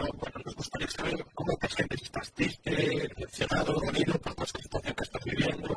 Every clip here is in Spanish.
bueno, nos gustaría saber cómo te sientes, si estás triste, decepcionado, dolido por toda esta situación que estás viviendo.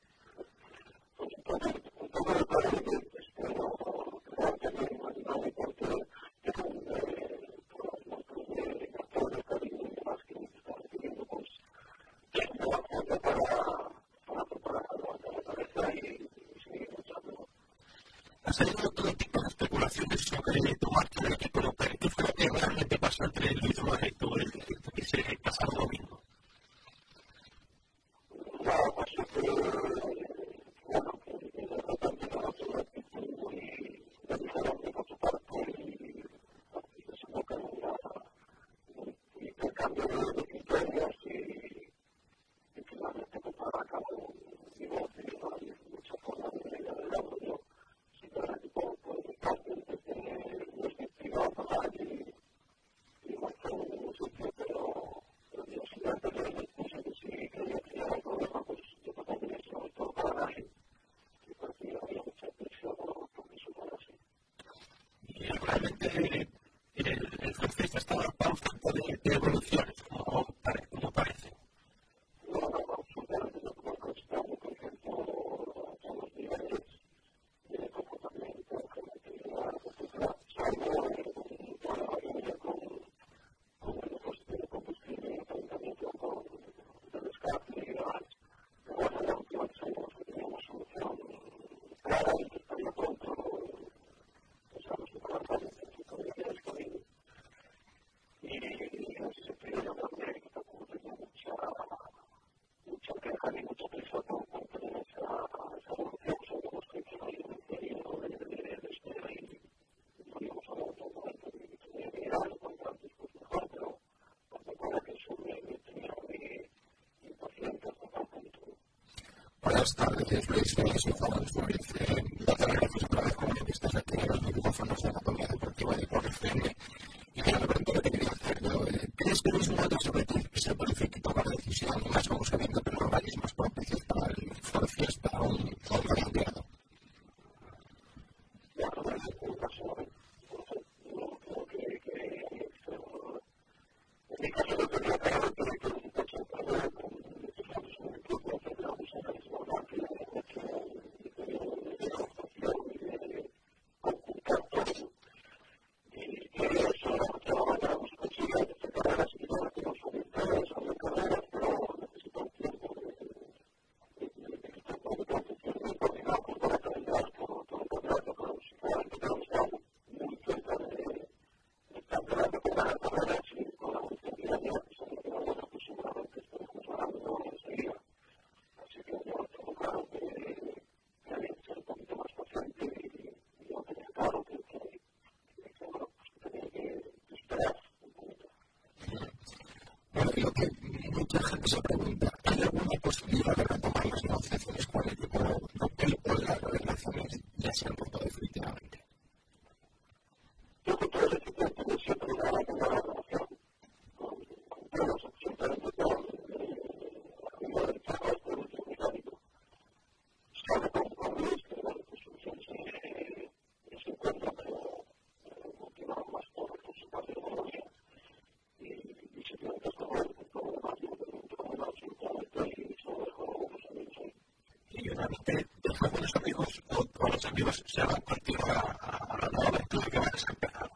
Ha salido todo tipo de especulaciones sobre tu marcha del equipo europeo. ¿Qué fue lo que realmente pasó entre Luis Suárez y tú ese pasado domingo? Realmente el francés estaba para un falta de evoluciones, como parece. Buenas tardes, Luis. Soy Juan Suárez. Date las gracias otra vez por que estás aquí en los micrófonos de Anatomía Deportiva de Corre FM. Y la pregunta que quería hacer yo, ¿crees que Luis Suárez se parece que toma la decisión? Más vamos sabiendo que no hay más propicios para el Forcias, para un Olympiado. Lo que mucha gente se pregunta, ¿hay alguna posibilidad de retomar las negociaciones con el equipo local o las relaciones ya se han roto definitivamente? Después de los amigos o los amigos se van contigo a la nueva aventura que van a empezar.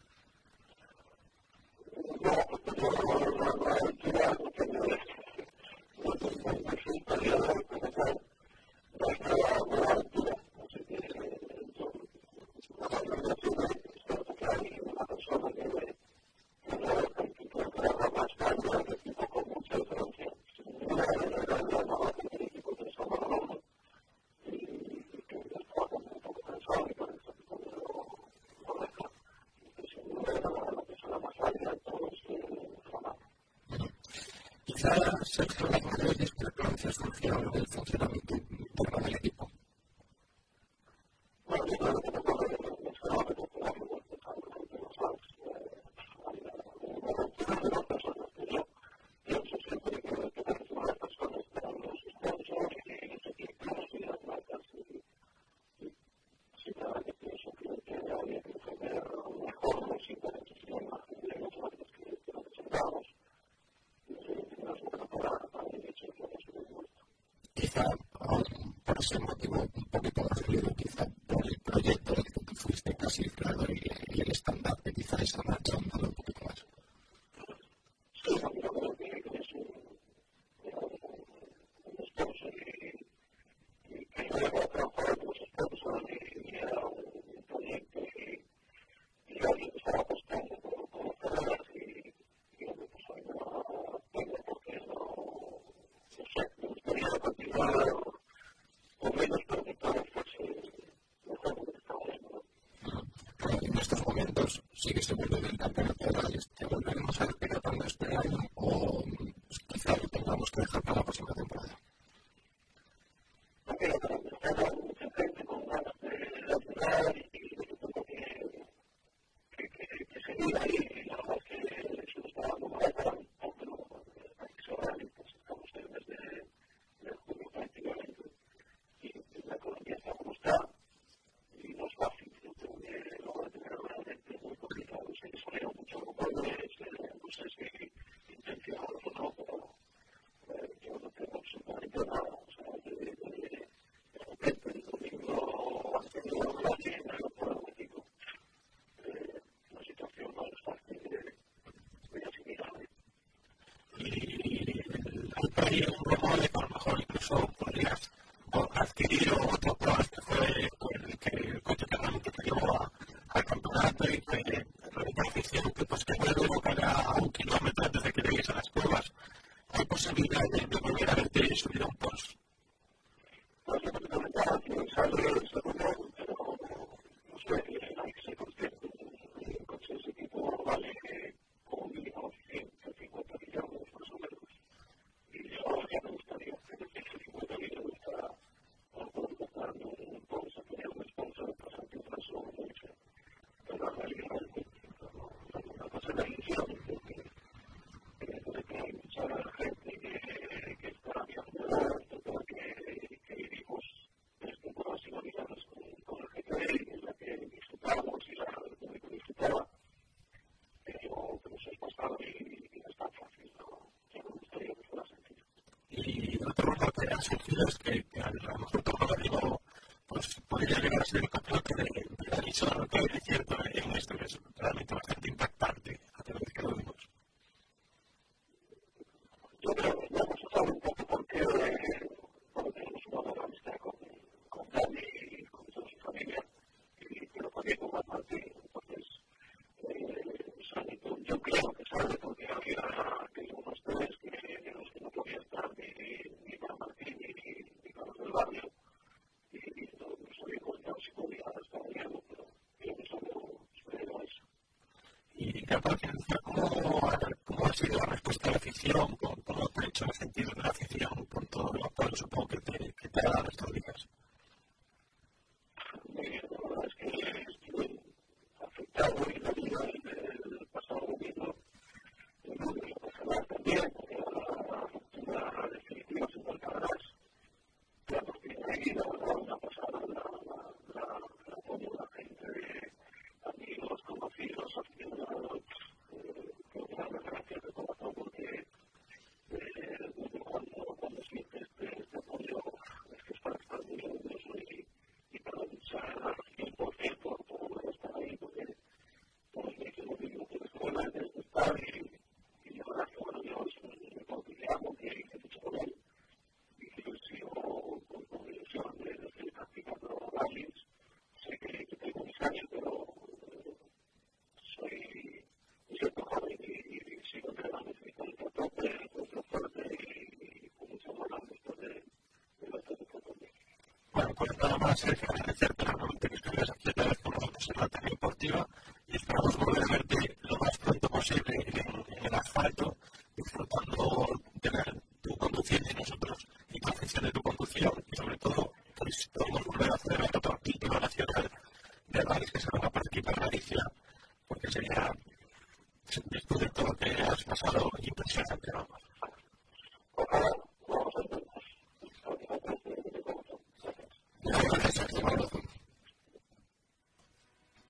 Quizá Sergio las mayores discrepancias surgieron del funcionamiento interno del equipo. quizá por ese motivo un poquito más fluido, quizá por el proyecto del que tú fuiste casi creador y el estándar que quizá esa marcha andando un poquito más. En estos momentos sí que se vuelve del campeonato de rallies. ¿Te volveremos a repetir cuando este año o quizá lo tengamos que dejar para la próxima temporada? Hay un rumor de que a lo mejor incluso podrías adquirir otro Proas que fue el coche que realmente te llevó al campeonato y que la afición que luego cada un kilómetro antes de que llegues a las cuevas. ¿Hay posibilidad de volver a verte subido a un post? Y otro rumor que ha surgido es que a lo mejor tu objetivo pues, podría llegar a ser el campeonato de la Nissan, que es cierto en esto que es realmente bastante impactante a través de que lo vimos. Y capaz de decir cómo ha sido la respuesta de la afición, cómo te ha hecho sentir la afición por todo lo cual supongo que te ha dado estos días. Bueno, pues nada más, Sergio, agradecerte nuevamente que estuvieras aquí otra vez con nosotros en la tarea deportiva y esperamos volver a verte lo más pronto posible en el asfalto, disfrutando de tu conducción y nosotros y tu afición de tu conducción y sobre todo, pues podemos volver a hacer otro título nacional de rallies que se van a participar en Galicia, porque sería, después de todo lo que has pasado, impresionante, vamos.